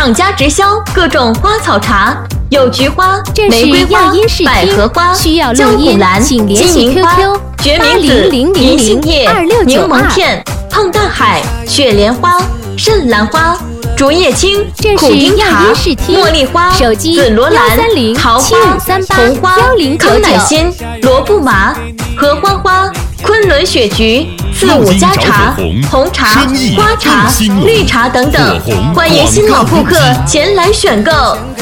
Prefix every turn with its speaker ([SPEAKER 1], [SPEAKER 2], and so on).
[SPEAKER 1] 厂家直销各种花草茶，有菊花、玫瑰花、百合花、焦骨兰、金银花、决明子、银杏叶、柠檬片、胖大海、雪莲花、苋兰花、竹叶青、苦丁茶、茉莉花、紫罗兰、桃花、红花、康乃馨、罗布麻、合欢花、昆仑雪菊、四五加茶、红茶、花茶、绿茶等等，欢迎新老顾客前来选购。